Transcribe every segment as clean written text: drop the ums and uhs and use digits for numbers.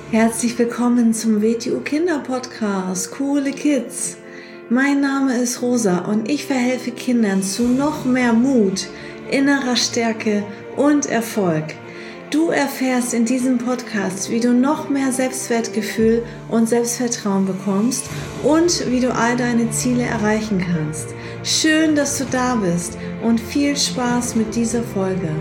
Herzlich willkommen zum WTU Kinder Podcast, Coole Kids. Mein Name ist Rosa und ich verhelfe Kindern zu noch mehr Mut, innerer Stärke und Erfolg. Du erfährst in diesem Podcast, wie du noch mehr Selbstwertgefühl und Selbstvertrauen bekommst und wie du all deine Ziele erreichen kannst. Schön, dass du da bist und viel Spaß mit dieser Folge.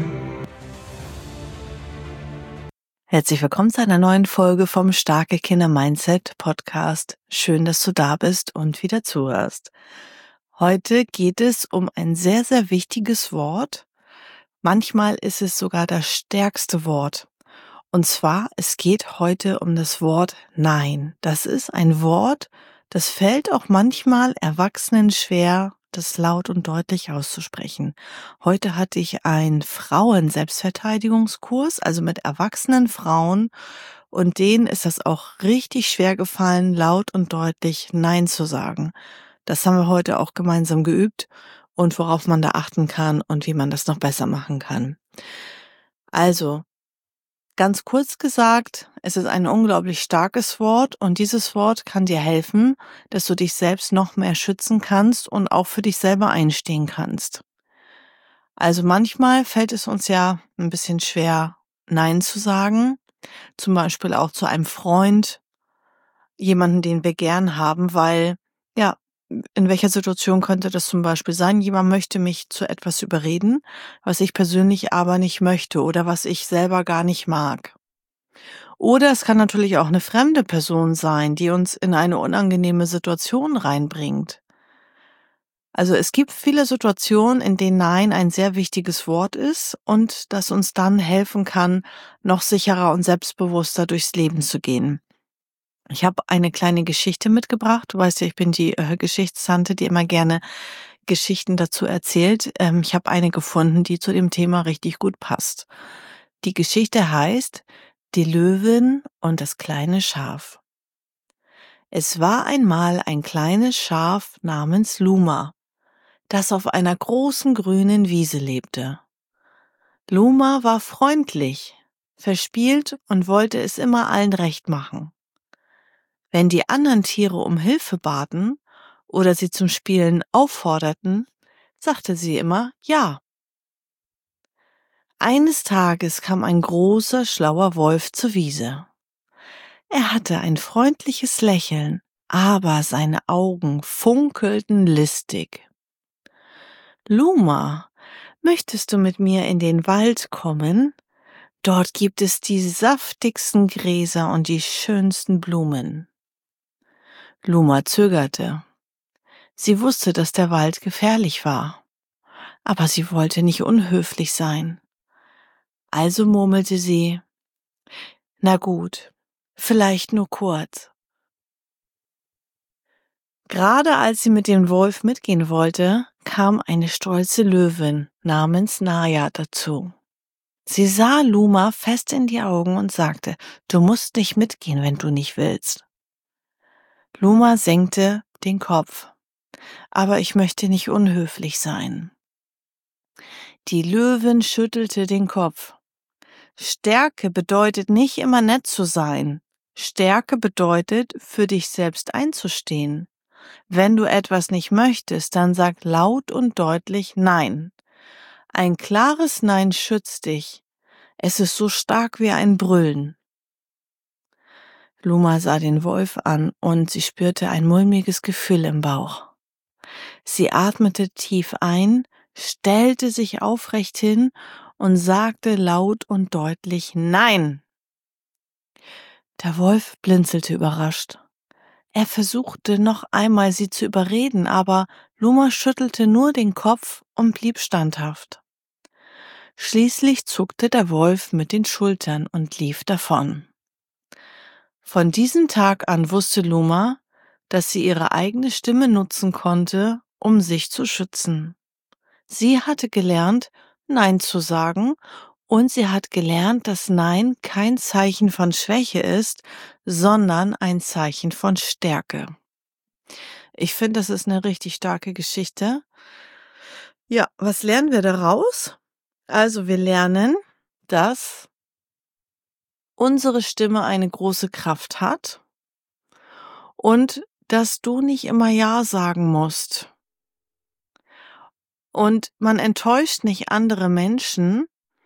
Herzlich willkommen zu einer neuen Folge vom Starke Kinder Mindset Podcast. Schön, dass du da bist und wieder zuhörst. Heute geht es um ein sehr, sehr wichtiges Wort. Manchmal ist es sogar das stärkste Wort. Und zwar, es geht heute um das Wort Nein. Das ist ein Wort, das fällt auch manchmal Erwachsenen schwer, das laut und deutlich auszusprechen. Heute hatte ich einen Frauen-Selbstverteidigungskurs, also mit erwachsenen Frauen, und denen ist das auch richtig schwer gefallen, laut und deutlich Nein zu sagen. Das haben wir heute auch gemeinsam geübt und worauf man da achten kann und wie man das noch besser machen kann. Also, ganz kurz gesagt, es ist ein unglaublich starkes Wort und dieses Wort kann dir helfen, dass du dich selbst noch mehr schützen kannst und auch für dich selber einstehen kannst. Also manchmal fällt es uns ja ein bisschen schwer, Nein zu sagen, zum Beispiel auch zu einem Freund, jemanden, den wir gern haben, weil, ja, in welcher Situation könnte das zum Beispiel sein? Jemand möchte mich zu etwas überreden, was ich persönlich aber nicht möchte oder was ich selber gar nicht mag. Oder es kann natürlich auch eine fremde Person sein, die uns in eine unangenehme Situation reinbringt. Also es gibt viele Situationen, in denen Nein ein sehr wichtiges Wort ist und das uns dann helfen kann, noch sicherer und selbstbewusster durchs Leben zu gehen. Ich habe eine kleine Geschichte mitgebracht. Du weißt ja, ich bin die Geschichtstante, die immer gerne Geschichten dazu erzählt. Ich habe eine gefunden, die zu dem Thema richtig gut passt. Die Geschichte heißt Die Löwin und das kleine Schaf. Es war einmal ein kleines Schaf namens Luma, das auf einer großen grünen Wiese lebte. Luma war freundlich, verspielt und wollte es immer allen recht machen. Wenn die anderen Tiere um Hilfe baten oder sie zum Spielen aufforderten, sagte sie immer ja. Eines Tages kam ein großer, schlauer Wolf zur Wiese. Er hatte ein freundliches Lächeln, aber seine Augen funkelten listig. Luma, möchtest du mit mir in den Wald kommen? Dort gibt es die saftigsten Gräser und die schönsten Blumen. Luma zögerte. Sie wusste, dass der Wald gefährlich war, aber sie wollte nicht unhöflich sein. Also murmelte sie, na gut, vielleicht nur kurz. Gerade als sie mit dem Wolf mitgehen wollte, kam eine stolze Löwin namens Naja dazu. Sie sah Luma fest in die Augen und sagte, du musst nicht mitgehen, wenn du nicht willst. Luma senkte den Kopf, aber ich möchte nicht unhöflich sein. Die Löwin schüttelte den Kopf. Stärke bedeutet nicht immer nett zu sein. Stärke bedeutet, für dich selbst einzustehen. Wenn du etwas nicht möchtest, dann sag laut und deutlich Nein. Ein klares Nein schützt dich. Es ist so stark wie ein Brüllen. Luma sah den Wolf an und sie spürte ein mulmiges Gefühl im Bauch. Sie atmete tief ein, stellte sich aufrecht hin und sagte laut und deutlich Nein. Der Wolf blinzelte überrascht. Er versuchte noch einmal, sie zu überreden, aber Luma schüttelte nur den Kopf und blieb standhaft. Schließlich zuckte der Wolf mit den Schultern und lief davon. Von diesem Tag an wusste Luma, dass sie ihre eigene Stimme nutzen konnte, um sich zu schützen. Sie hatte gelernt, Nein zu sagen, und sie hat gelernt, dass Nein kein Zeichen von Schwäche ist, sondern ein Zeichen von Stärke. Ich finde, das ist eine richtig starke Geschichte. Ja, was lernen wir daraus? Also wir lernen, dass unsere Stimme eine große Kraft hat und dass du nicht immer Ja sagen musst. Und man enttäuscht nicht andere Menschen,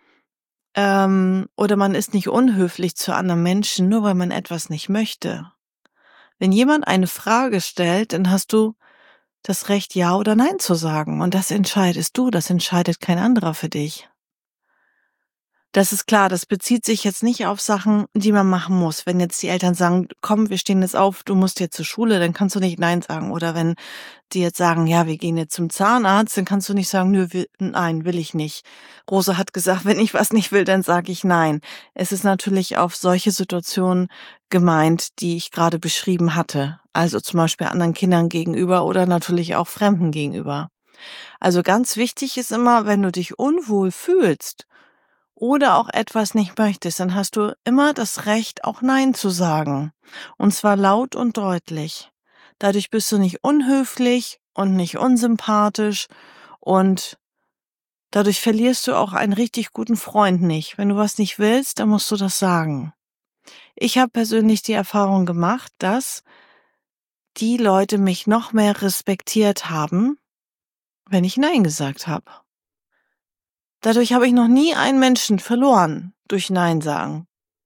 oder man ist nicht unhöflich zu anderen Menschen, nur weil man etwas nicht möchte. Wenn jemand eine Frage stellt, dann hast du das Recht, Ja oder Nein zu sagen. Und das entscheidest du, das entscheidet kein anderer für dich. Das ist klar, das bezieht sich jetzt nicht auf Sachen, die man machen muss. Wenn jetzt die Eltern sagen, komm, wir stehen jetzt auf, du musst jetzt zur Schule, dann kannst du nicht Nein sagen. Oder wenn die jetzt sagen, ja, wir gehen jetzt zum Zahnarzt, dann kannst du nicht sagen, nö, nein, will ich nicht. Rosa hat gesagt, wenn ich was nicht will, dann sage ich nein. Es ist natürlich auf solche Situationen gemeint, die ich gerade beschrieben hatte. Also zum Beispiel anderen Kindern gegenüber oder natürlich auch Fremden gegenüber. Also ganz wichtig ist immer, wenn du dich unwohl fühlst, oder auch etwas nicht möchtest, dann hast du immer das Recht, auch Nein zu sagen. Und zwar laut und deutlich. Dadurch bist du nicht unhöflich und nicht unsympathisch und dadurch verlierst du auch einen richtig guten Freund nicht. Wenn du was nicht willst, dann musst du das sagen. Ich habe persönlich die Erfahrung gemacht, dass die Leute mich noch mehr respektiert haben, wenn ich Nein gesagt habe. Dadurch habe ich noch nie einen Menschen verloren durch Nein sagen.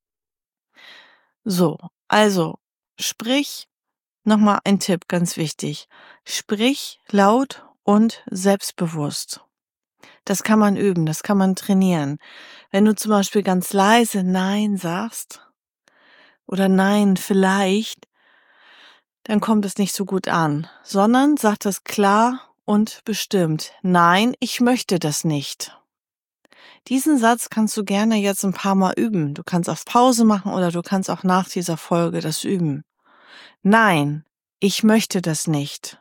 So, also sprich, nochmal ein Tipp, ganz wichtig. Sprich laut und selbstbewusst. Das kann man üben, das kann man trainieren. Wenn du zum Beispiel ganz leise Nein sagst oder Nein vielleicht, dann kommt es nicht so gut an, sondern sag das klar und bestimmt. Nein, ich möchte das nicht. Diesen Satz kannst du gerne jetzt ein paar Mal üben. Du kannst auf Pause machen oder du kannst auch nach dieser Folge das üben. Nein, ich möchte das nicht.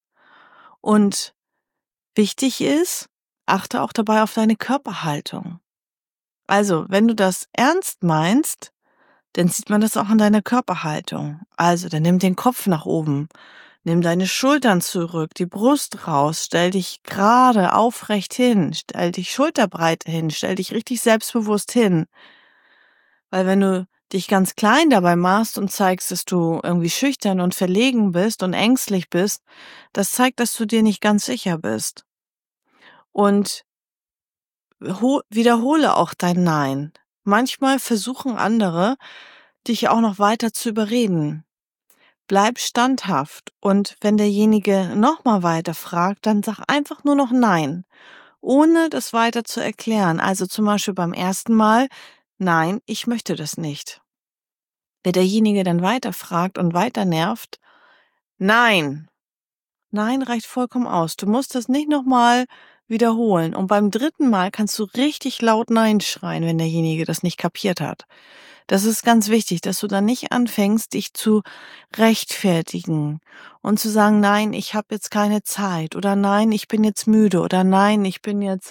Und wichtig ist, achte auch dabei auf deine Körperhaltung. Also, wenn du das ernst meinst, dann sieht man das auch an deiner Körperhaltung. Also, dann nimm den Kopf nach oben, nimm deine Schultern zurück, die Brust raus, stell dich gerade aufrecht hin, stell dich schulterbreit hin, stell dich richtig selbstbewusst hin. Weil wenn du dich ganz klein dabei machst und zeigst, dass du irgendwie schüchtern und verlegen bist und ängstlich bist, das zeigt, dass du dir nicht ganz sicher bist. Und wiederhole auch dein Nein. Manchmal versuchen andere, dich auch noch weiter zu überreden. Bleib standhaft und wenn derjenige nochmal weiter fragt, dann sag einfach nur noch Nein, ohne das weiter zu erklären. Also zum Beispiel beim ersten Mal, nein, ich möchte das nicht. Wenn derjenige dann weiter fragt und weiter nervt, nein. Nein reicht vollkommen aus. Du musst das nicht nochmal wiederholen. Und beim dritten Mal kannst du richtig laut Nein schreien, wenn derjenige das nicht kapiert hat. Das ist ganz wichtig, dass du dann nicht anfängst, dich zu rechtfertigen und zu sagen, nein, ich habe jetzt keine Zeit oder nein, ich bin jetzt müde oder nein, ich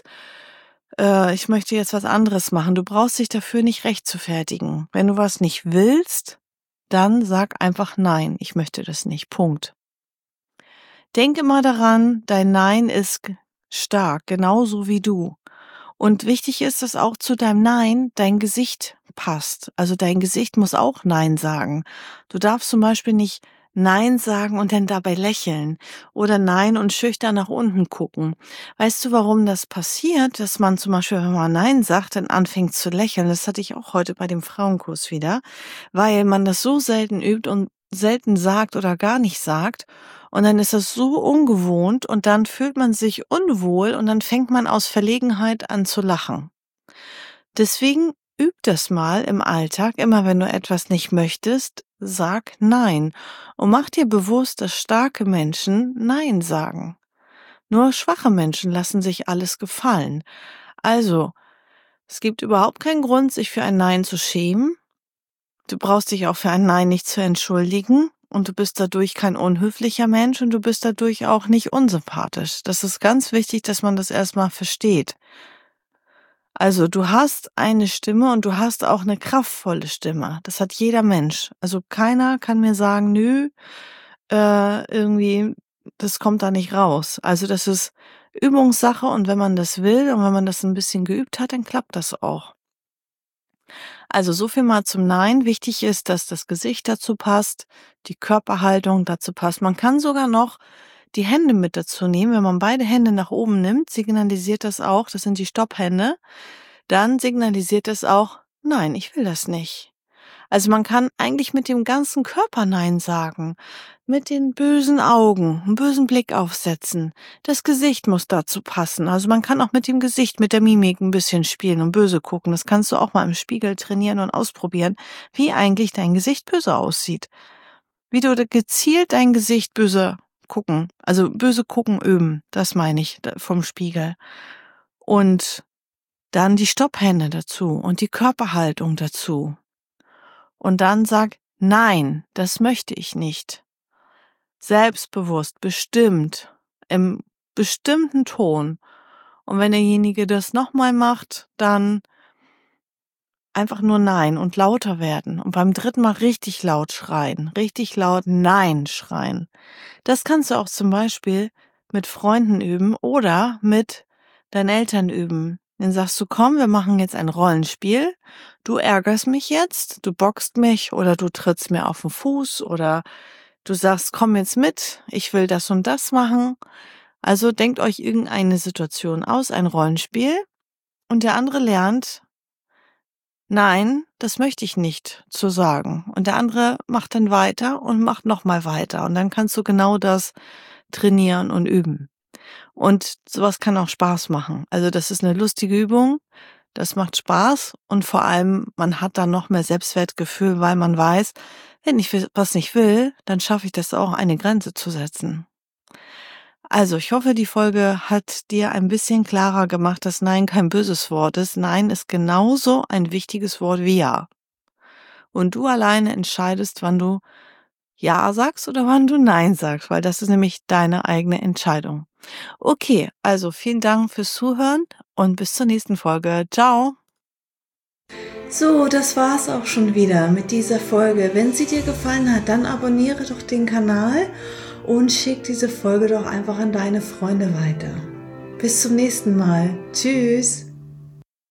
möchte jetzt was anderes machen. Du brauchst dich dafür nicht rechtfertigen. Wenn du was nicht willst, dann sag einfach nein, ich möchte das nicht. Punkt. Denk immer daran, dein Nein ist stark, genauso wie du. Und wichtig ist, dass auch zu deinem Nein dein Gesicht passt. Also dein Gesicht muss auch Nein sagen. Du darfst zum Beispiel nicht Nein sagen und dann dabei lächeln oder Nein und schüchtern nach unten gucken. Weißt du, warum das passiert, dass man zum Beispiel, wenn man Nein sagt, dann anfängt zu lächeln? Das hatte ich auch heute bei dem Frauenkurs wieder, weil man das so selten übt und selten sagt oder gar nicht sagt. Und dann ist das so ungewohnt und dann fühlt man sich unwohl und dann fängt man aus Verlegenheit an zu lachen. Deswegen üb das mal im Alltag. Immer wenn du etwas nicht möchtest, sag Nein. Und mach dir bewusst, dass starke Menschen Nein sagen. Nur schwache Menschen lassen sich alles gefallen. Also, es gibt überhaupt keinen Grund, sich für ein Nein zu schämen. Du brauchst dich auch für ein Nein nicht zu entschuldigen. Und du bist dadurch kein unhöflicher Mensch und du bist dadurch auch nicht unsympathisch. Das ist ganz wichtig, dass man das erstmal versteht. Also du hast eine Stimme und du hast auch eine kraftvolle Stimme. Das hat jeder Mensch. Also keiner kann mir sagen, nö, irgendwie, das kommt da nicht raus. Also das ist Übungssache und wenn man das will und wenn man das ein bisschen geübt hat, dann klappt das auch. Also so viel mal zum Nein. Wichtig ist, dass das Gesicht dazu passt, die Körperhaltung dazu passt. Man kann sogar noch die Hände mit dazu nehmen. Wenn man beide Hände nach oben nimmt, signalisiert das auch, das sind die Stopphände, dann signalisiert es auch, nein, ich will das nicht. Also man kann eigentlich mit dem ganzen Körper Nein sagen, mit den bösen Augen, einen bösen Blick aufsetzen. Das Gesicht muss dazu passen. Also man kann auch mit dem Gesicht, mit der Mimik ein bisschen spielen und böse gucken. Das kannst du auch mal im Spiegel trainieren und ausprobieren, wie eigentlich dein Gesicht böse aussieht. Wie du gezielt dein Gesicht böse gucken, also böse gucken üben, das meine ich vom Spiegel. Und dann die Stopphände dazu und die Körperhaltung dazu. Und dann sag, nein, das möchte ich nicht. Selbstbewusst, bestimmt, im bestimmten Ton. Und wenn derjenige das nochmal macht, dann einfach nur nein und lauter werden. Und beim dritten Mal richtig laut schreien, richtig laut nein schreien. Das kannst du auch zum Beispiel mit Freunden üben oder mit deinen Eltern üben. Dann sagst du, komm, wir machen jetzt ein Rollenspiel. Du ärgerst mich jetzt, du boxt mich oder du trittst mir auf den Fuß oder du sagst, komm jetzt mit, ich will das und das machen. Also denkt euch irgendeine Situation aus, ein Rollenspiel, und der andere lernt, nein, das möchte ich nicht zu sagen. Und der andere macht dann weiter und macht nochmal weiter. Und dann kannst du genau das trainieren und üben. Und sowas kann auch Spaß machen. Also das ist eine lustige Übung, das macht Spaß und vor allem, man hat dann noch mehr Selbstwertgefühl, weil man weiß, wenn ich was nicht will, dann schaffe ich das auch, eine Grenze zu setzen. Also ich hoffe, die Folge hat dir ein bisschen klarer gemacht, dass Nein kein böses Wort ist. Nein ist genauso ein wichtiges Wort wie Ja. Und du alleine entscheidest, wann du Ja sagst oder wann du Nein sagst, weil das ist nämlich deine eigene Entscheidung. Okay, also vielen Dank fürs Zuhören und bis zur nächsten Folge. Ciao! So, das war's auch schon wieder mit dieser Folge. Wenn sie dir gefallen hat, dann abonniere doch den Kanal und schick diese Folge doch einfach an deine Freunde weiter. Bis zum nächsten Mal. Tschüss!